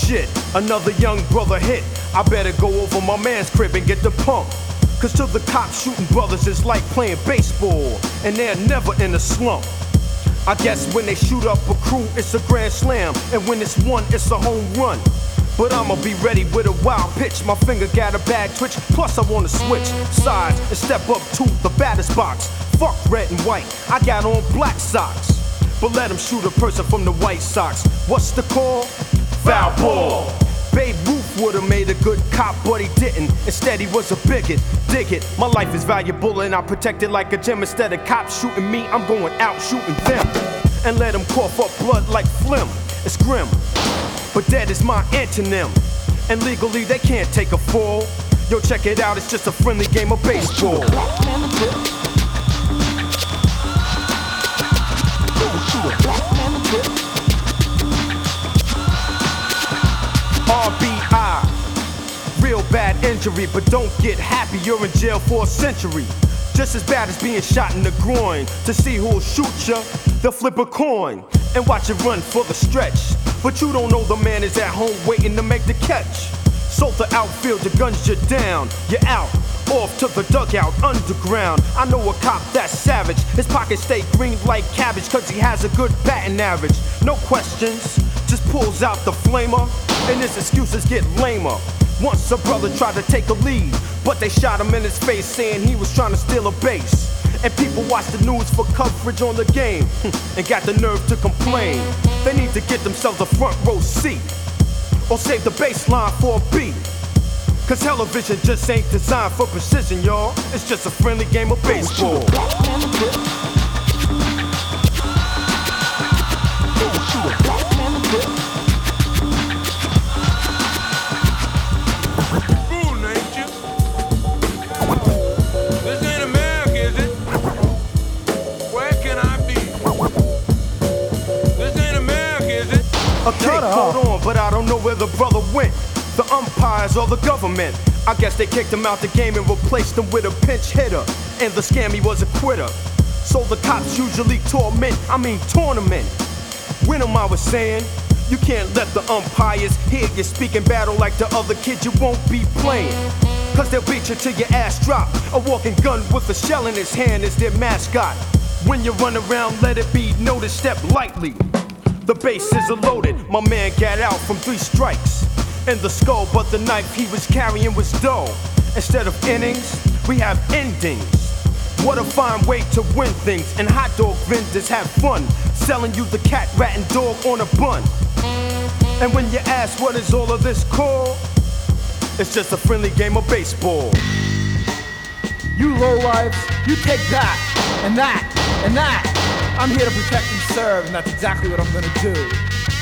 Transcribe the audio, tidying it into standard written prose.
shit, another young brother hit. I better go over my man's crib and get the pump. Cause to the cops, shooting brothers is like playing baseball, and they're never in a slump. I guess when they shoot up a crew, it's a grand slam, and when it's one, it's a home run. But I'ma be ready with a wild pitch. My finger got a bad twitch, plus I wanna switch sides and step up to the batters box. Fuck red and white, I got on black socks. But let him shoot a person from the White Sox. What's the call? Foul ball. Babe Ruth would've made a good cop, but he didn't. Instead, he was a bigot. Dig it, my life is valuable and I protect it like a gem. Instead of cops shooting me, I'm going out shooting them. And let them cough up blood like phlegm. It's grim, but dead is my antonym. And legally, they can't take a fall. Yo, check it out, it's just a friendly game of baseball. RBI, real bad injury, but don't get happy, you're in jail for a century. Just as bad as being shot in the groin. To see who'll shoot ya, they'll flip a coin and watch it run for the stretch. But you don't know the man is at home waiting to make the catch. So the outfield, the guns you down, you're out. Off to the dugout, underground. I know a cop that's savage. His pockets stay green like cabbage, cause he has a good batting average. No questions, just pulls out the flamer, and his excuses get lamer. Once a brother tried to take a lead, but they shot him in his face saying he was trying to steal a base. And people watch the news for coverage on the game and got the nerve to complain. They need to get themselves a front row seat or save the baseline for a beat. Cause television just ain't designed for precision, y'all. It's just a friendly game of baseball. Fool, ain't you? This ain't America, is it? Where can I be? This ain't America, is it? Okay, hold on, but I don't know where the brother went. The umpires or the government. I guess they kicked him out the game and replaced him with a pinch hitter. And the scammy was a quitter. So the cops usually tournament. When I was saying, you can't let the umpires hear you speaking battle like the other kid you won't be playing. Cause they'll beat you till your ass drop. A walking gun with a shell in his hand is their mascot. When you run around, let it be noticed, step lightly. The bases are loaded, my man got out from 3 strikes in the skull, but the knife he was carrying was dull. Instead of innings, we have endings. What a fine way to win things. And hot dog vendors have fun selling you the cat, rat, and dog on a bun. And when you ask what is all of this called, it's just a friendly game of baseball. You lowlifes, you take that, and that, and that. I'm here to protect and serve, and that's exactly what I'm gonna do.